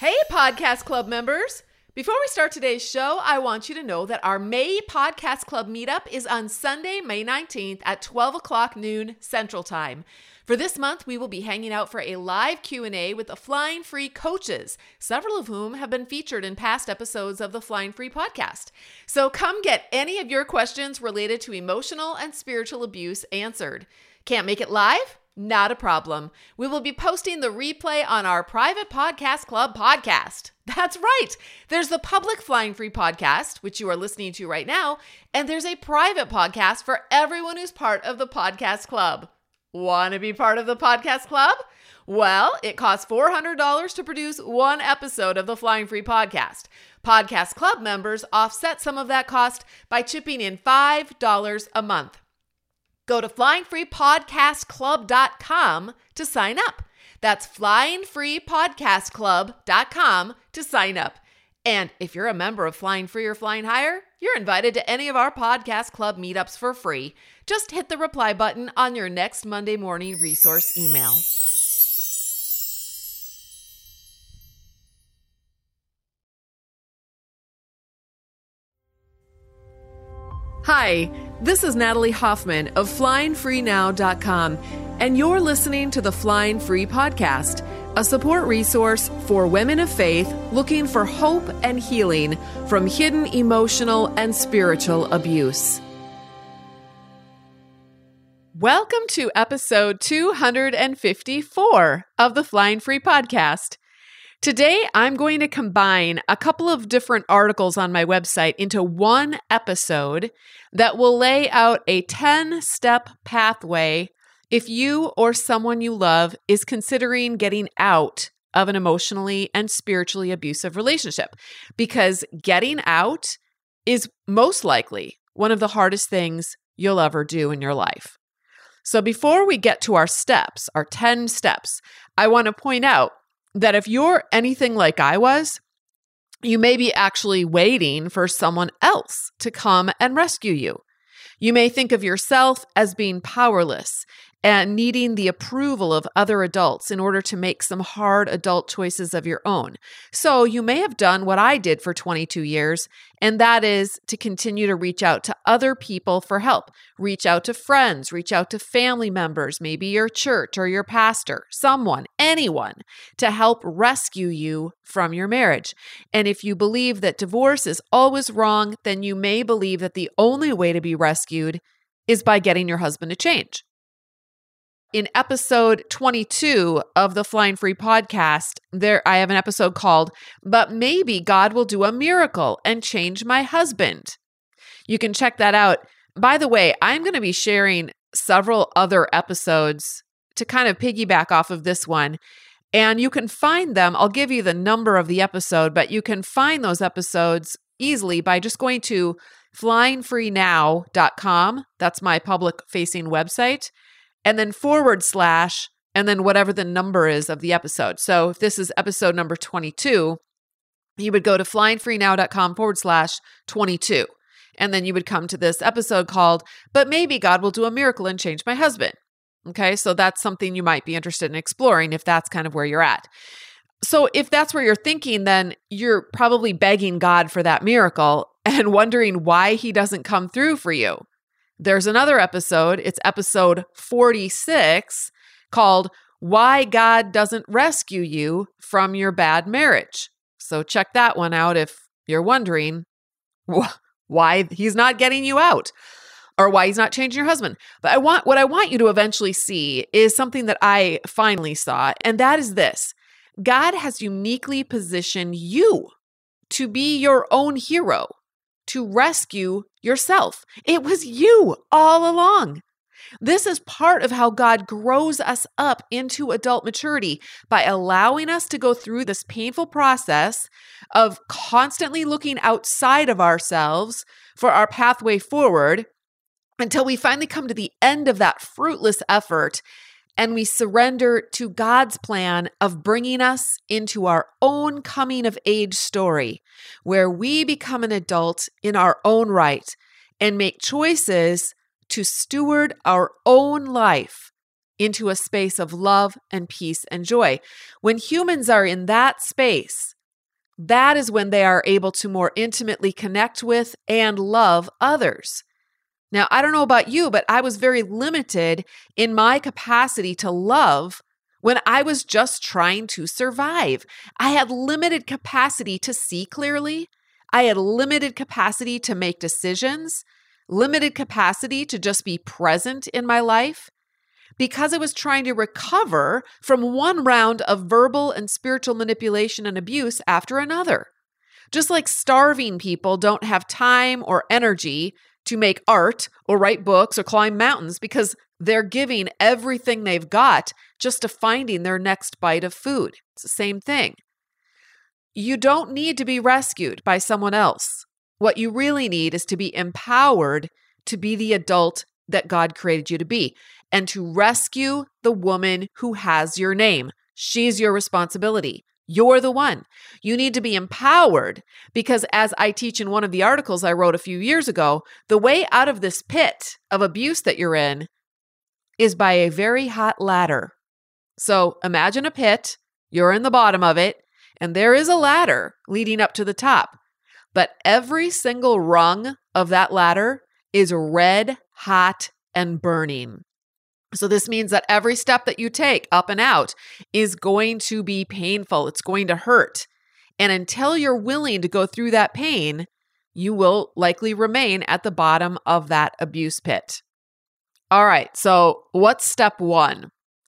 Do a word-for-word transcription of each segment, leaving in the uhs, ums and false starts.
Hey, Podcast Club members! Before we start today's show, I want you to know that our May Podcast Club meetup is on Sunday, May nineteenth at twelve o'clock noon Central Time. For this month, we will be hanging out for a live Q and A with the Flying Free coaches, several of whom have been featured in past episodes of the Flying Free podcast. So come get any of your questions related to emotional and spiritual abuse answered. Can't make it live? Not a problem. We will be posting the replay on our private Podcast Club podcast. That's right. There's the public Flying Free podcast, which you are listening to right now, and there's a private podcast for everyone who's part of the Podcast Club. Want to be part of the Podcast Club? Well, it costs four hundred dollars to produce one episode of the Flying Free podcast. Podcast Club members offset some of that cost by chipping in five dollars a month. Go to flying free podcast club dot com to sign up. That's flying free podcast club dot com to sign up. And if you're a member of Flying Free or Flying Higher, you're invited to any of our Podcast Club meetups for free. Just hit the reply button on your next Monday morning resource email. Hi, this is Natalie Hoffman of flying free now dot com, and you're listening to the Flying Free Podcast, a support resource for women of faith looking for hope and healing from hidden emotional and spiritual abuse. Welcome to episode two hundred fifty-four of the Flying Free Podcast. Today, I'm going to combine a couple of different articles on my website into one episode that will lay out a ten-step pathway if you or someone you love is considering getting out of an emotionally and spiritually abusive relationship. Because getting out is most likely one of the hardest things you'll ever do in your life. So before we get to our steps, our ten steps, I want to point out that if you're anything like I was, you may be actually waiting for someone else to come and rescue you. You may think of yourself as being powerless and needing the approval of other adults in order to make some hard adult choices of your own. So you may have done what I did for twenty-two years, and that is to continue to reach out to other people for help. Reach out to friends, reach out to family members, maybe your church or your pastor, someone, anyone, to help rescue you from your marriage. And if you believe that divorce is always wrong, then you may believe that the only way to be rescued is by getting your husband to change. In episode twenty-two of the Flying Free podcast, there I have an episode called, But Maybe God Will Do a Miracle and Change My Husband. You can check that out. By the way, I'm going to be sharing several other episodes to kind of piggyback off of this one. And you can find them. I'll give you the number of the episode, but you can find those episodes easily by just going to flying free now dot com. That's my public-facing website. And then forward slash, and then whatever the number is of the episode. So if this is episode number twenty-two, you would go to flying free now dot com forward slash twenty-two. And then you would come to this episode called, But Maybe God Will Do a Miracle and Change My Husband. Okay, so that's something you might be interested in exploring if that's kind of where you're at. So if that's where you're thinking, then you're probably begging God for that miracle and wondering why he doesn't come through for you. There's another episode, it's episode forty-six, called Why God Doesn't Rescue You from Your Bad Marriage. So check that one out if you're wondering wh- why he's not getting you out or why he's not changing your husband. But I want what I want you to eventually see is something that I finally saw, and that is this. God has uniquely positioned you to be your own hero, to rescue yourself. It was you all along. This is part of how God grows us up into adult maturity by allowing us to go through this painful process of constantly looking outside of ourselves for our pathway forward until we finally come to the end of that fruitless effort and we surrender to God's plan of bringing us into our own coming of age story, where we become an adult in our own right and make choices to steward our own life into a space of love and peace and joy. When humans are in that space, that is when they are able to more intimately connect with and love others. Now, I don't know about you, but I was very limited in my capacity to love when I was just trying to survive. I had limited capacity to see clearly. I had limited capacity to make decisions, limited capacity to just be present in my life, because I was trying to recover from one round of verbal and spiritual manipulation and abuse after another. Just like starving people don't have time or energy to make art or write books or climb mountains because they're giving everything they've got just to finding their next bite of food. It's the same thing. You don't need to be rescued by someone else. What you really need is to be empowered to be the adult that God created you to be and to rescue the woman who has your name. She's your responsibility. You're the one. You need to be empowered because, as I teach in one of the articles I wrote a few years ago, the way out of this pit of abuse that you're in is by a very hot ladder. So imagine a pit, you're in the bottom of it, and there is a ladder leading up to the top. But every single rung of that ladder is red hot and burning. So this means that every step that you take up and out is going to be painful. It's going to hurt. And until you're willing to go through that pain, you will likely remain at the bottom of that abuse pit. All right, so what's step one?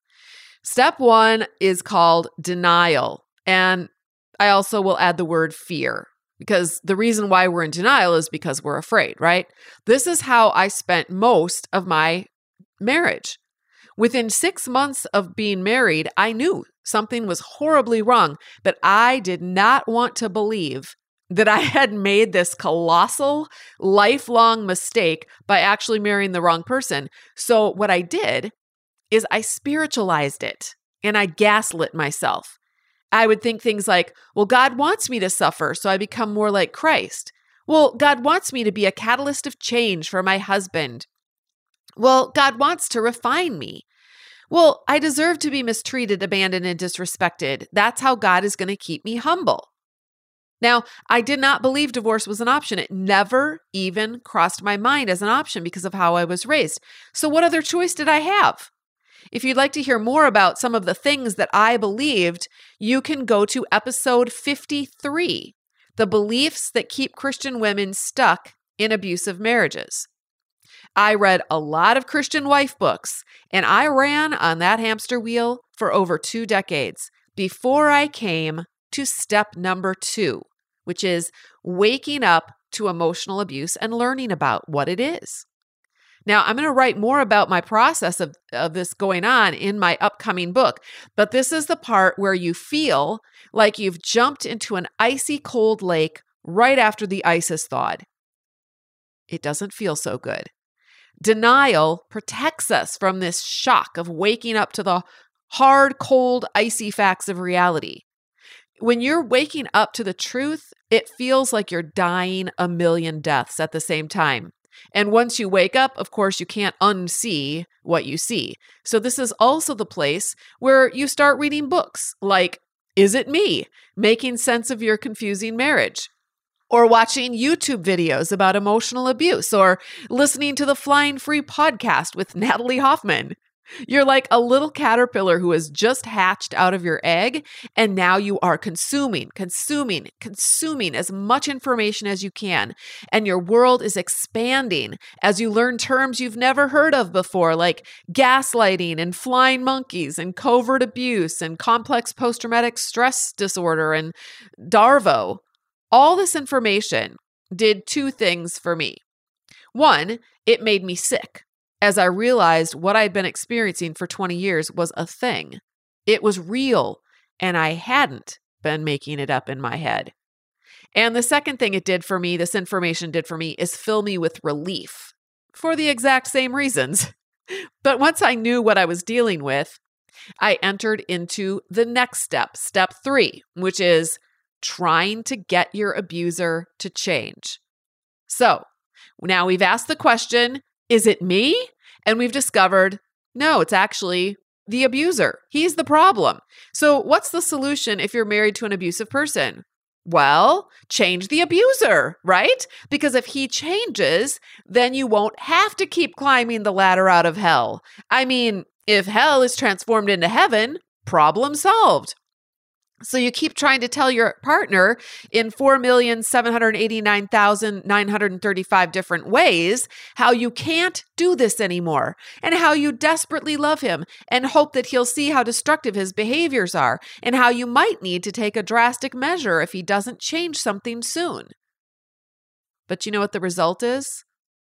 Step one is called denial. And I also will add the word fear, because the reason why we're in denial is because we're afraid, right? This is how I spent most of my marriage. Within six months of being married, I knew something was horribly wrong, but I did not want to believe that I had made this colossal, lifelong mistake by actually marrying the wrong person. So what I did is I spiritualized it and I gaslit myself. I would think things like, well, God wants me to suffer, so I become more like Christ. Well, God wants me to be a catalyst of change for my husband. Well, God wants to refine me. Well, I deserve to be mistreated, abandoned, and disrespected. That's how God is going to keep me humble. Now, I did not believe divorce was an option. It never even crossed my mind as an option because of how I was raised. So what other choice did I have? If you'd like to hear more about some of the things that I believed, you can go to episode fifty-three, The Beliefs That Keep Christian Women Stuck in Abusive Marriages. I read a lot of Christian wife books, and I ran on that hamster wheel for over two decades before I came to step number two, which is waking up to emotional abuse and learning about what it is. Now, I'm going to write more about my process of, of this going on in my upcoming book, but this is the part where you feel like you've jumped into an icy cold lake right after the ice has thawed. It doesn't feel so good. Denial protects us from this shock of waking up to the hard, cold, icy facts of reality. When you're waking up to the truth, it feels like you're dying a million deaths at the same time. And once you wake up, of course, you can't unsee what you see. So this is also the place where you start reading books like, Is It Me? Making Sense of Your Confusing Marriage. Or watching YouTube videos about emotional abuse, or listening to the Flying Free podcast with Natalie Hoffman. You're like a little caterpillar who has just hatched out of your egg, and now you are consuming, consuming, consuming as much information as you can, and your world is expanding as you learn terms you've never heard of before, like gaslighting and flying monkeys and covert abuse and complex post-traumatic stress disorder and DARVO. All this information did two things for me. One, it made me sick as I realized what I'd been experiencing for twenty years was a thing. It was real, and I hadn't been making it up in my head. And the second thing it did for me, this information did for me, is fill me with relief for the exact same reasons. But once I knew what I was dealing with, I entered into the next step, step three, which is trying to get your abuser to change. So now we've asked the question, is it me? And we've discovered No, it's actually the abuser. He's the problem. So what's the solution if you're married to an abusive person? Well, change the abuser, right? Because if he changes, then you won't have to keep climbing the ladder out of hell. I mean, if hell is transformed into heaven, problem solved. So you keep trying to tell your partner in four million seven hundred eighty-nine thousand nine hundred thirty-five different ways how you can't do this anymore and how you desperately love him and hope that he'll see how destructive his behaviors are and how you might need to take a drastic measure if he doesn't change something soon. But you know what the result is?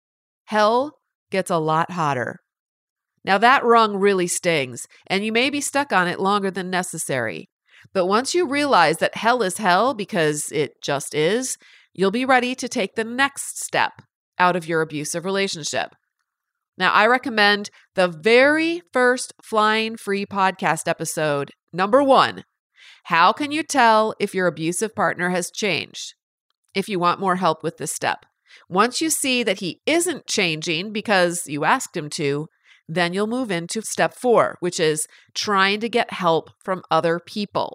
Hell gets a lot hotter. Now that rung really stings, and you may be stuck on it longer than necessary. But once you realize that hell is hell because it just is, you'll be ready to take the next step out of your abusive relationship. Now, I recommend the very first Flying Free podcast episode, number one, how can you tell if your abusive partner has changed? If you want more help with this step. Once you see that he isn't changing because you asked him to, then you'll move into step four, which is trying to get help from other people.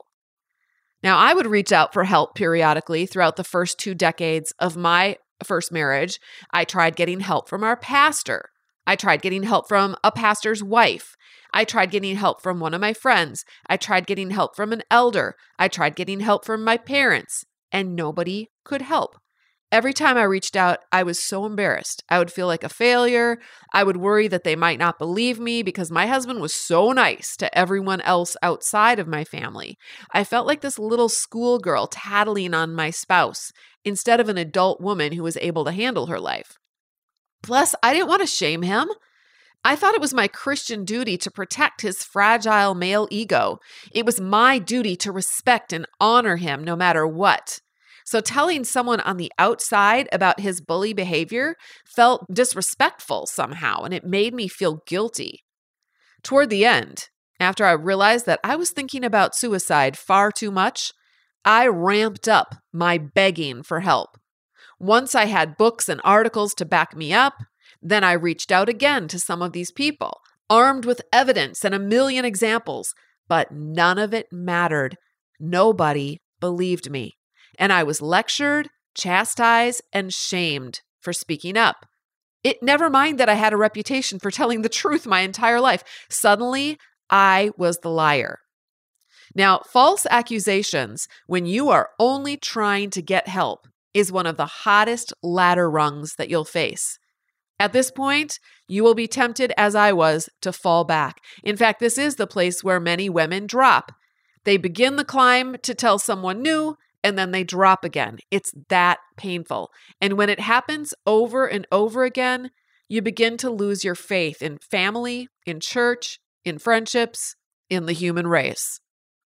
Now, I would reach out for help periodically throughout the first two decades of my first marriage. I tried getting help from our pastor. I tried getting help from a pastor's wife. I tried getting help from one of my friends. I tried getting help from an elder. I tried getting help from my parents, and nobody could help. Every time I reached out, I was so embarrassed. I would feel like a failure. I would worry that they might not believe me because my husband was so nice to everyone else outside of my family. I felt like this little schoolgirl tattling on my spouse instead of an adult woman who was able to handle her life. Plus, I didn't want to shame him. I thought it was my Christian duty to protect his fragile male ego. It was my duty to respect and honor him no matter what. So telling someone on the outside about his bully behavior felt disrespectful somehow, and it made me feel guilty. Toward the end, after I realized that I was thinking about suicide far too much, I ramped up my begging for help. Once I had books and articles to back me up, then I reached out again to some of these people, armed with evidence and a million examples, but none of it mattered. Nobody believed me. And I was lectured, chastised, and shamed for speaking up. It never mind that I had a reputation for telling the truth my entire life. Suddenly, I was the liar. Now, false accusations, when you are only trying to get help, is one of the hottest ladder rungs that you'll face. At this point, you will be tempted, as I was, to fall back. In fact, this is the place where many women drop. They begin the climb to tell someone new, and then they drop again. It's that painful. And when it happens over and over again, you begin to lose your faith in family, in church, in friendships, in the human race.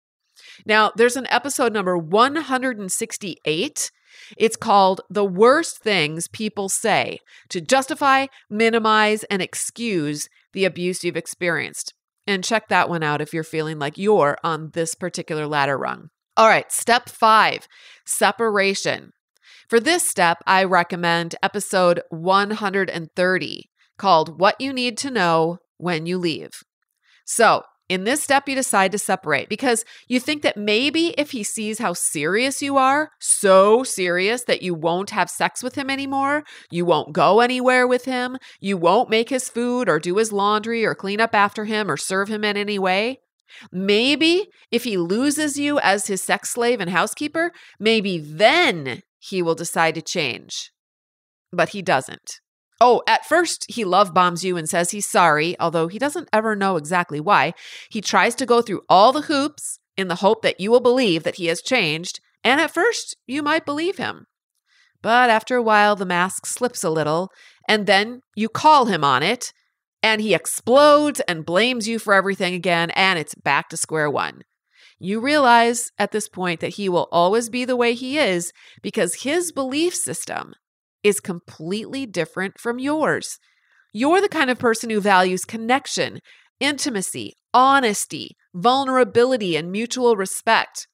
Now, there's an episode number one hundred sixty-eight. It's called The Worst Things People Say to Justify, Minimize, and Excuse the Abuse You've Experienced. And check that one out if you're feeling like you're on this particular ladder rung. All right, step five, separation. For this step, I recommend episode one hundred thirty called What You Need to Know When You Leave. So in this step, you decide to separate because you think that maybe if he sees how serious you are, so serious that you won't have sex with him anymore, you won't go anywhere with him, you won't make his food or do his laundry or clean up after him or serve him in any way. Maybe if he loses you as his sex slave and housekeeper, maybe then he will decide to change. But he doesn't. Oh, at first he love bombs you and says he's sorry, although he doesn't ever know exactly why. He tries to go through all the hoops in the hope that you will believe that he has changed, and at first you might believe him. But after a while, the mask slips a little, and then you call him on it, and he explodes and blames you for everything again, and it's back to square one. You realize at this point that he will always be the way he is because his belief system is completely different from yours. You're the kind of person who values connection, intimacy, honesty, vulnerability, and mutual respect.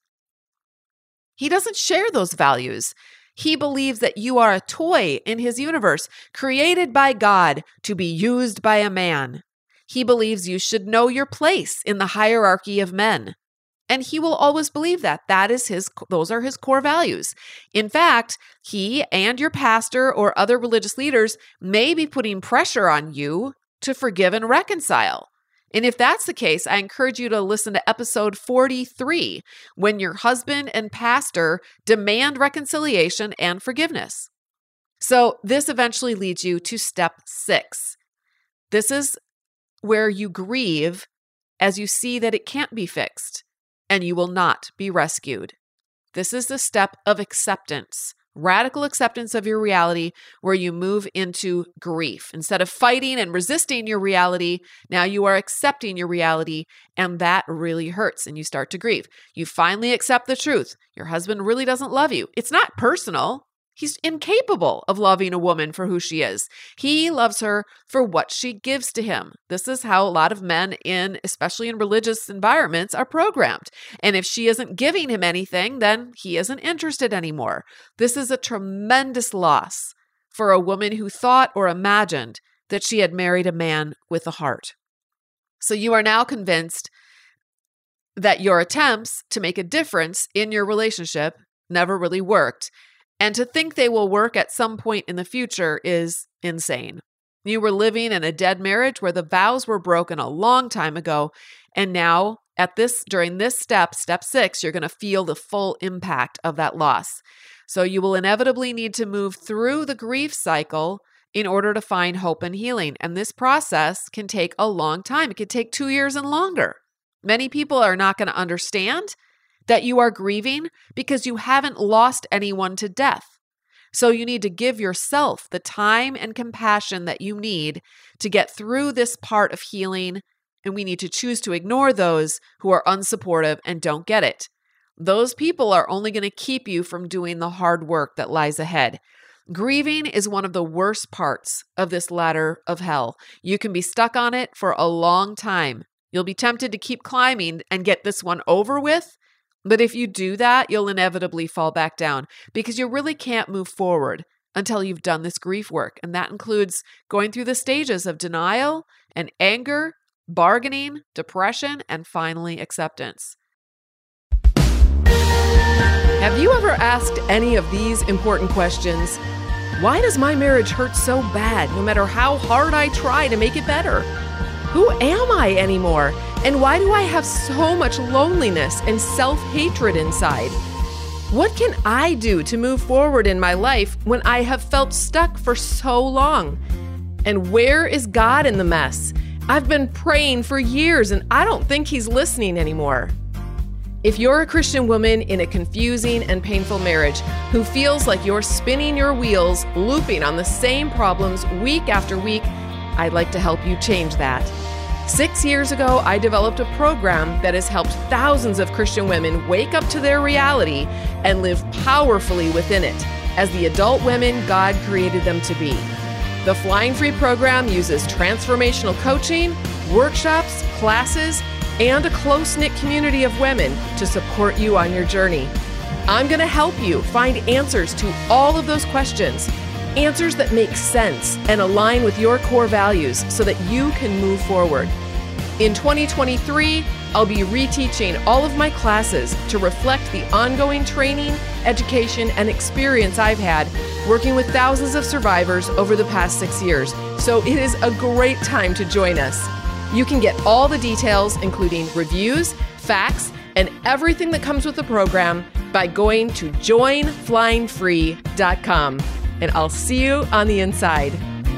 He doesn't share those values. He believes that you are a toy in his universe, created by God to be used by a man. He believes you should know your place in the hierarchy of men. And he will always believe that. That is his, those are his core values. In fact, he and your pastor or other religious leaders may be putting pressure on you to forgive and reconcile. And if that's the case, I encourage you to listen to episode forty-three, when your husband and pastor demand reconciliation and forgiveness. So this eventually leads you to step six. This is where you grieve as you see that it can't be fixed and you will not be rescued. This is the step of acceptance, radical acceptance of your reality, where you move into grief. Instead of fighting and resisting your reality, now you are accepting your reality, and that really hurts, and you start to grieve. You finally accept the truth. Your husband really doesn't love you. It's not personal. He's incapable of loving a woman for who she is. He loves her for what she gives to him. This is how a lot of men in, especially in religious environments, are programmed. And if she isn't giving him anything, then he isn't interested anymore. This is a tremendous loss for a woman who thought or imagined that she had married a man with a heart. So you are now convinced that your attempts to make a difference in your relationship never really worked. And to think they will work at some point in the future is insane. You were living in a dead marriage where the vows were broken a long time ago. And now at this, during this step, step six, you're going to feel the full impact of that loss. So you will inevitably need to move through the grief cycle in order to find hope and healing. And this process can take a long time. It could take two years and longer. Many people are not going to understand that you are grieving because you haven't lost anyone to death. So you need to give yourself the time and compassion that you need to get through this part of healing, and we need to choose to ignore those who are unsupportive and don't get it. Those people are only going to keep you from doing the hard work that lies ahead. Grieving is one of the worst parts of this ladder of hell. You can be stuck on it for a long time. You'll be tempted to keep climbing and get this one over with. But if you do that, you'll inevitably fall back down because you really can't move forward until you've done this grief work. And that includes going through the stages of denial and anger, bargaining, depression, and finally acceptance. Have you ever asked any of these important questions? Why does my marriage hurt so bad no matter how hard I try to make it better? Who am I anymore? And why do I have so much loneliness and self-hatred inside? What can I do to move forward in my life when I have felt stuck for so long? And where is God in the mess? I've been praying for years and I don't think He's listening anymore. If you're a Christian woman in a confusing and painful marriage who feels like you're spinning your wheels, looping on the same problems week after week, I'd like to help you change that. Six years ago, I developed a program that has helped thousands of Christian women wake up to their reality and live powerfully within it as the adult women God created them to be. The Flying Free program uses transformational coaching, workshops, classes, and a close-knit community of women to support you on your journey. I'm going to help you find answers to all of those questions. Answers that make sense and align with your core values so that you can move forward. In twenty twenty-three, I'll be reteaching all of my classes to reflect the ongoing training, education, and experience I've had working with thousands of survivors over the past six years. So it is a great time to join us. You can get all the details, including reviews, facts, and everything that comes with the program by going to join flying free dot com. And I'll see you on the inside.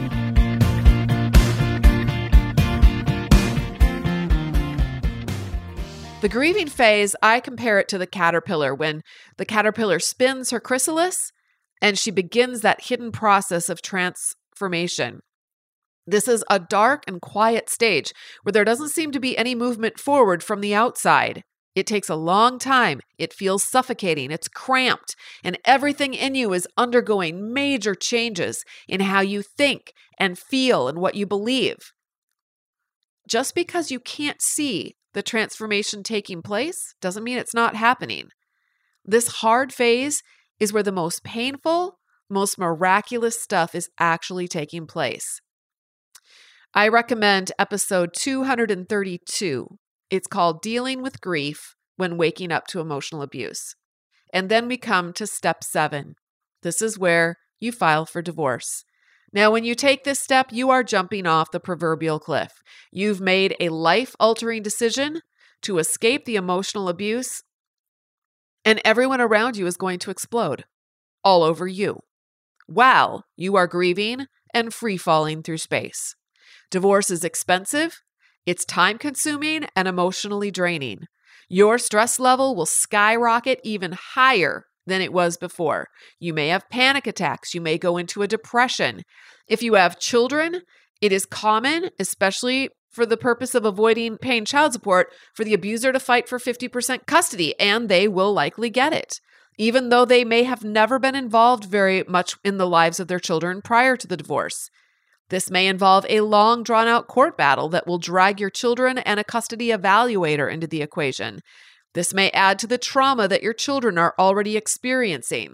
The grieving phase, I compare it to the caterpillar when the caterpillar spins her chrysalis and she begins that hidden process of transformation. This is a dark and quiet stage where there doesn't seem to be any movement forward from the outside. It takes a long time. It feels suffocating. It's cramped. And everything in you is undergoing major changes in how you think and feel and what you believe. Just because you can't see the transformation taking place doesn't mean it's not happening. This hard phase is where the most painful, most miraculous stuff is actually taking place. I recommend episode two hundred thirty-two. It's called Dealing with Grief When Waking Up to Emotional Abuse. And then we come to step seven. This is where you file for divorce. Now, when you take this step, you are jumping off the proverbial cliff. You've made a life-altering decision to escape the emotional abuse, and everyone around you is going to explode all over you while you are grieving and free-falling through space. Divorce is expensive, it's time-consuming, and emotionally draining. Your stress level will skyrocket even higher than it was before. You may have panic attacks. You may go into a depression. If you have children, it is common, especially for the purpose of avoiding paying child support, for the abuser to fight for fifty percent custody, and they will likely get it, even though they may have never been involved very much in the lives of their children prior to the divorce. This may involve a long, drawn-out court battle that will drag your children and a custody evaluator into the equation. This may add to the trauma that your children are already experiencing.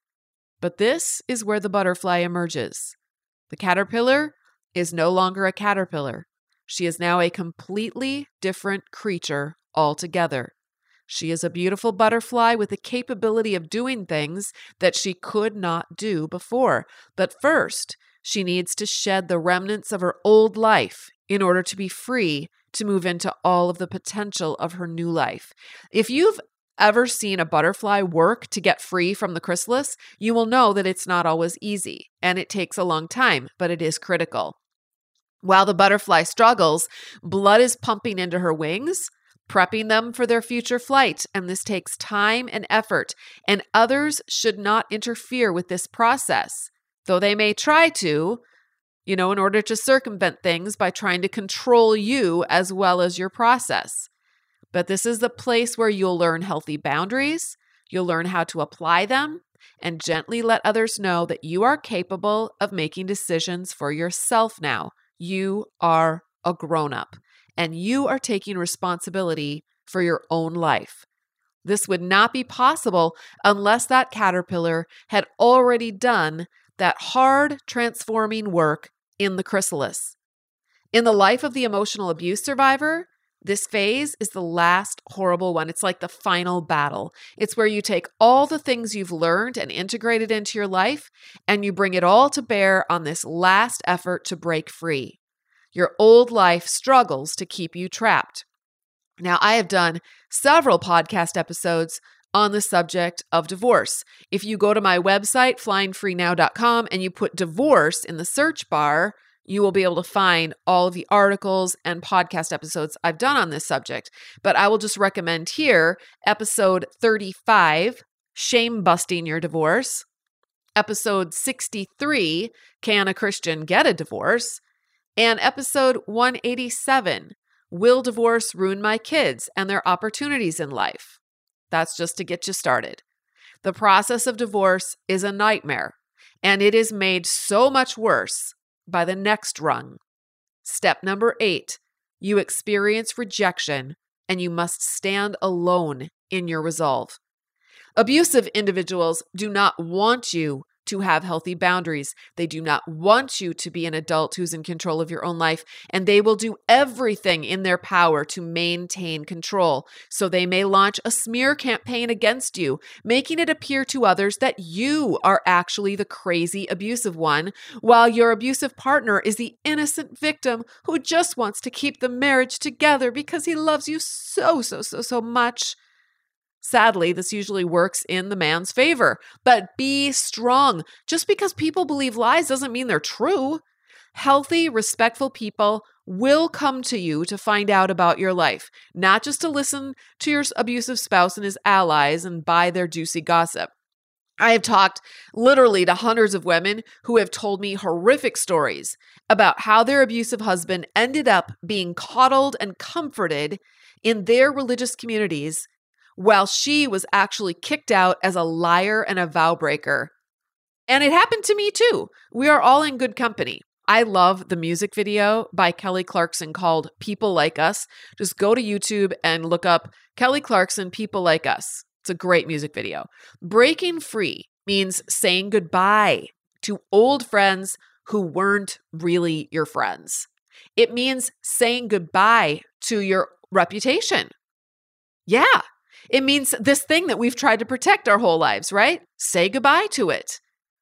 But this is where the butterfly emerges. The caterpillar is no longer a caterpillar. She is now a completely different creature altogether. She is a beautiful butterfly with the capability of doing things that she could not do before. But first, she needs to shed the remnants of her old life in order to be free to move into all of the potential of her new life. If you've ever seen a butterfly work to get free from the chrysalis, you will know that it's not always easy, and it takes a long time, but it is critical. While the butterfly struggles, blood is pumping into her wings, prepping them for their future flight, and this takes time and effort, and others should not interfere with this process, though they may try to, you know, in order to circumvent things by trying to control you as well as your process. But this is the place where you'll learn healthy boundaries, you'll learn how to apply them, and gently let others know that you are capable of making decisions for yourself now. You are a grown-up, and you are taking responsibility for your own life. This would not be possible unless that caterpillar had already done that hard transforming work in the chrysalis. In the life of the emotional abuse survivor, this phase is the last horrible one. It's like the final battle. It's where you take all the things you've learned and integrated into your life, and you bring it all to bear on this last effort to break free. Your old life struggles to keep you trapped. Now, I have done several podcast episodes on the subject of divorce. If you go to my website, flying free now dot com, and you put divorce in the search bar, you will be able to find all of the articles and podcast episodes I've done on this subject. But I will just recommend here episode thirty-five, Shame Busting Your Divorce, episode sixty-three, Can a Christian Get a Divorce, and episode one eighty-seven, Will Divorce Ruin My Kids and Their Opportunities in Life? That's just to get you started. The process of divorce is a nightmare, and it is made so much worse by the next rung. Step number eight, you experience rejection, and you must stand alone in your resolve. Abusive individuals do not want you to have healthy boundaries. They do not want you to be an adult who's in control of your own life, and they will do everything in their power to maintain control. So they may launch a smear campaign against you, making it appear to others that you are actually the crazy abusive one, while your abusive partner is the innocent victim who just wants to keep the marriage together because he loves you so, so, so, so much. Sadly, this usually works in the man's favor. But be strong. Just because people believe lies doesn't mean they're true. Healthy, respectful people will come to you to find out about your life, not just to listen to your abusive spouse and his allies and buy their juicy gossip. I have talked literally to hundreds of women who have told me horrific stories about how their abusive husband ended up being coddled and comforted in their religious communities, while she was actually kicked out as a liar and a vow breaker. And it happened to me too. We are all in good company. I love the music video by Kelly Clarkson called People Like Us. Just go to YouTube and look up Kelly Clarkson, People Like Us. It's a great music video. Breaking free means saying goodbye to old friends who weren't really your friends. It means saying goodbye to your reputation. Yeah. It means this thing that we've tried to protect our whole lives, right? Say goodbye to it.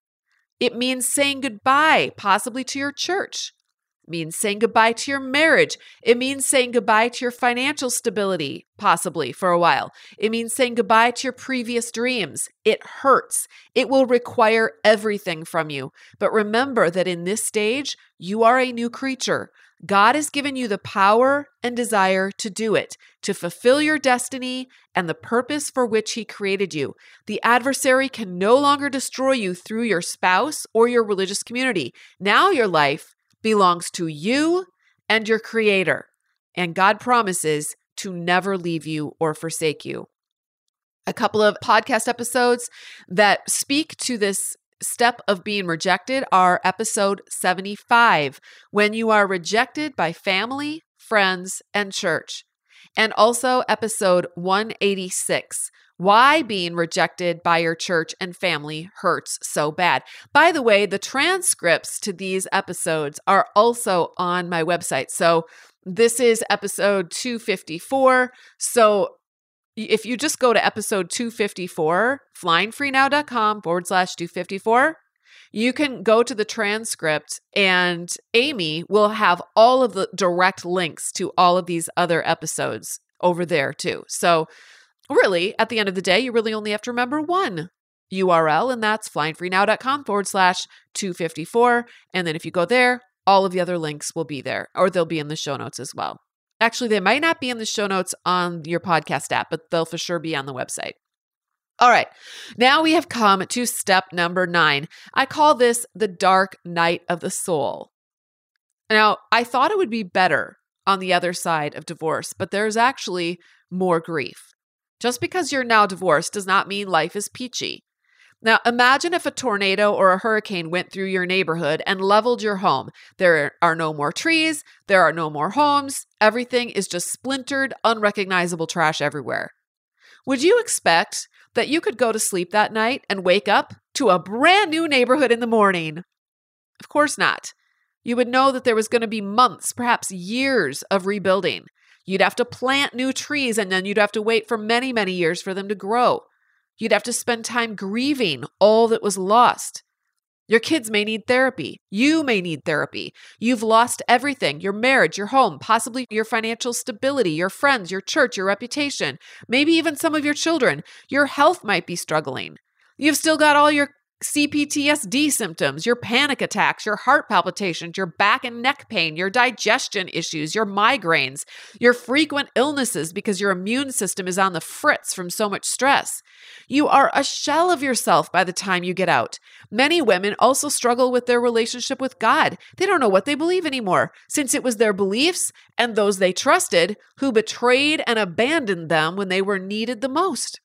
It means saying goodbye, possibly to your church. It means saying goodbye to your marriage. It means saying goodbye to your financial stability, possibly for a while. It means saying goodbye to your previous dreams. It hurts. It will require everything from you. But remember that in this stage, you are a new creature. God has given you the power and desire to do it, to fulfill your destiny and the purpose for which He created you. The adversary can no longer destroy you through your spouse or your religious community. Now your life belongs to you and your Creator, and God promises to never leave you or forsake you. A couple of podcast episodes that speak to this step of being rejected are episode seventy-five, when you are rejected by family, friends, and church, and also episode one eighty-six, why being rejected by your church and family hurts so bad. By the way, the transcripts to these episodes are also on my website. So this is episode two fifty-four. So if you just go to episode two fifty-four, flyingfreenow.com forward slash 254, you can go to the transcript and Amy will have all of the direct links to all of these other episodes over there too. So really, at the end of the day, you really only have to remember one U R L, and that's flyingfreenow.com forward slash 254. And then if you go there, all of the other links will be there, or they'll be in the show notes as well. Actually, they might not be in the show notes on your podcast app, but they'll for sure be on the website. All right, now we have come to step number nine. I call this the dark night of the soul. Now, I thought it would be better on the other side of divorce, but there's actually more grief. Just because you're now divorced does not mean life is peachy. Now, imagine if a tornado or a hurricane went through your neighborhood and leveled your home. There are no more trees. There are no more homes. Everything is just splintered, unrecognizable trash everywhere. Would you expect that you could go to sleep that night and wake up to a brand new neighborhood in the morning? Of course not. You would know that there was going to be months, perhaps years of rebuilding. You'd have to plant new trees, and then you'd have to wait for many, many years for them to grow. You'd have to spend time grieving all that was lost. Your kids may need therapy. You may need therapy. You've lost everything, your marriage, your home, possibly your financial stability, your friends, your church, your reputation, maybe even some of your children. Your health might be struggling. You've still got all your C P T S D symptoms, your panic attacks, your heart palpitations, your back and neck pain, your digestion issues, your migraines, your frequent illnesses because your immune system is on the fritz from so much stress. You are a shell of yourself by the time you get out. Many women also struggle with their relationship with God. They don't know what they believe anymore, since it was their beliefs and those they trusted who betrayed and abandoned them when they were needed the most.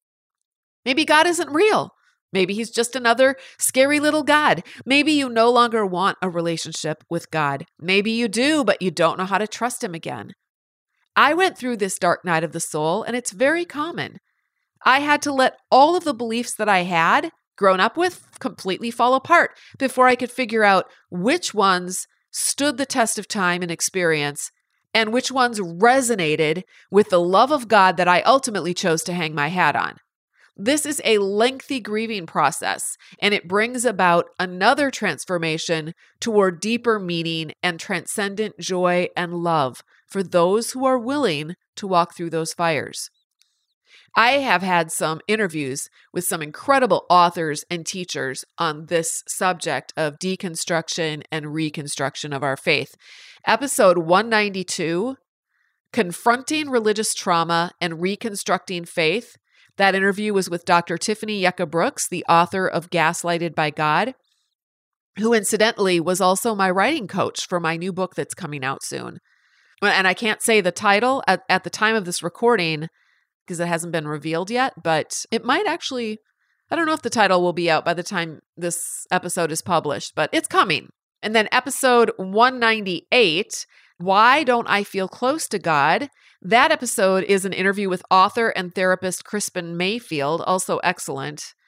Maybe God isn't real. Maybe He's just another scary little God. Maybe you no longer want a relationship with God. Maybe you do, but you don't know how to trust Him again. I went through this dark night of the soul, and it's very common. I had to let all of the beliefs that I had grown up with completely fall apart before I could figure out which ones stood the test of time and experience and which ones resonated with the love of God that I ultimately chose to hang my hat on. This is a lengthy grieving process, and it brings about another transformation toward deeper meaning and transcendent joy and love for those who are willing to walk through those fires. I have had some interviews with some incredible authors and teachers on this subject of deconstruction and reconstruction of our faith. Episode one ninety-two, Confronting Religious Trauma and Reconstructing Faith. That interview was with Doctor Tiffany Yucca Brooks, the author of Gaslighted by God, who incidentally was also my writing coach for my new book that's coming out soon. And I can't say the title at, at the time of this recording because it hasn't been revealed yet, but it might actually, I don't know if the title will be out by the time this episode is published, but it's coming. And then episode one ninety-eight, Why Don't I Feel Close to God? That episode is an interview with author and therapist Crispin Mayfield, also excellent.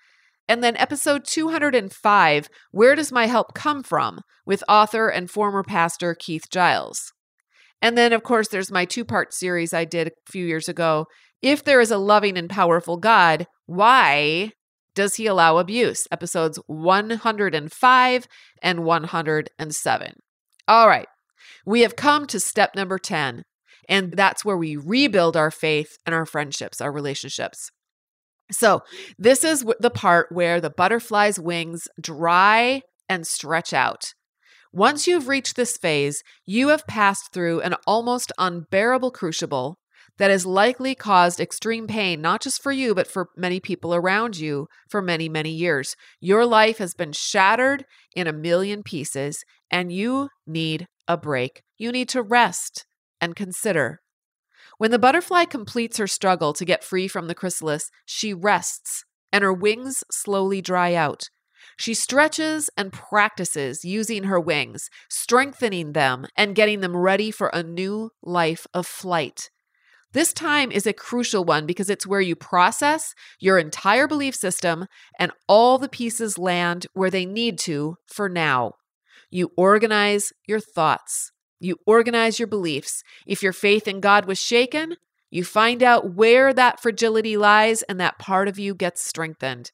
And then episode two hundred five, Where Does My Help Come From? With author and former pastor Keith Giles. And then, of course, there's my two-part series I did a few years ago. If there is a loving and powerful God, why does he allow abuse? Episodes one hundred five and one hundred seven. All right, we have come to step number ten, and that's where we rebuild our faith and our friendships, our relationships. So this is the part where the butterfly's wings dry and stretch out. Once you've reached this phase, you have passed through an almost unbearable crucible that has likely caused extreme pain, not just for you, but for many people around you for many, many years. Your life has been shattered in a million pieces, and you need a break. You need to rest and consider. When the butterfly completes her struggle to get free from the chrysalis, she rests, and her wings slowly dry out. She stretches and practices using her wings, strengthening them and getting them ready for a new life of flight. This time is a crucial one because it's where you process your entire belief system and all the pieces land where they need to for now. You organize your thoughts. You organize your beliefs. If your faith in God was shaken, you find out where that fragility lies and that part of you gets strengthened.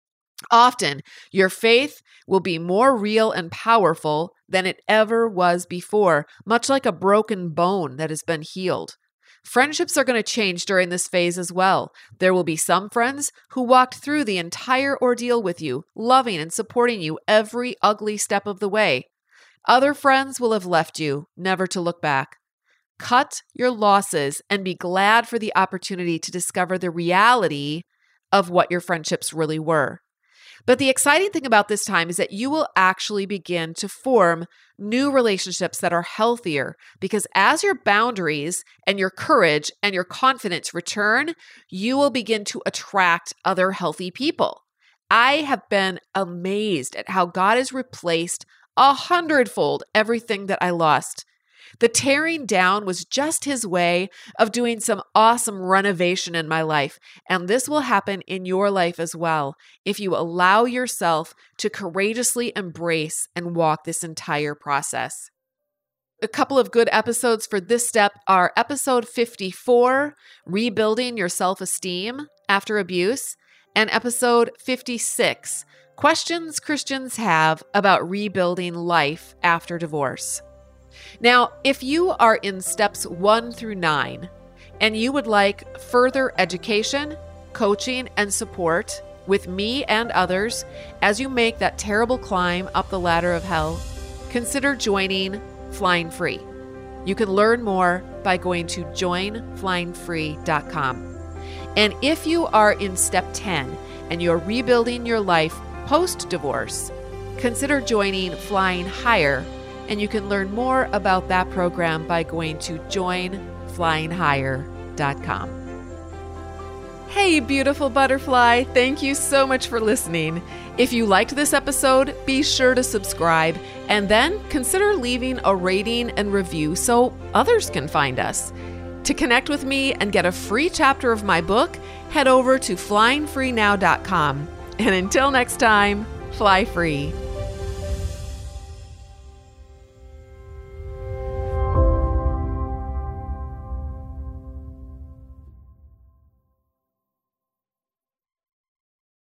Often, your faith will be more real and powerful than it ever was before, much like a broken bone that has been healed. Friendships are going to change during this phase as well. There will be some friends who walked through the entire ordeal with you, loving and supporting you every ugly step of the way. Other friends will have left you, never to look back. Cut your losses and be glad for the opportunity to discover the reality of what your friendships really were. But the exciting thing about this time is that you will actually begin to form new relationships that are healthier, because as your boundaries and your courage and your confidence return, you will begin to attract other healthy people. I have been amazed at how God has replaced a hundredfold everything that I lost. The tearing down was just his way of doing some awesome renovation in my life. And this will happen in your life as well if you allow yourself to courageously embrace and walk this entire process. A couple of good episodes for this step are episode fifty-four, Rebuilding Your Self-Esteem After Abuse, and episode fifty-six, Questions Christians Have About Rebuilding Life After Divorce. Now, if you are in steps one through nine and you would like further education, coaching, and support with me and others as you make that terrible climb up the ladder of hell, consider joining Flying Free. You can learn more by going to join flying free dot com. And if you are in step ten and you're rebuilding your life post-divorce, consider joining Flying Higher. And you can learn more about that program by going to join flying higher dot com. Hey, beautiful butterfly. Thank you so much for listening. If you liked this episode, be sure to subscribe and then consider leaving a rating and review so others can find us. To connect with me and get a free chapter of my book, head over to flying free now dot com. And until next time, fly free.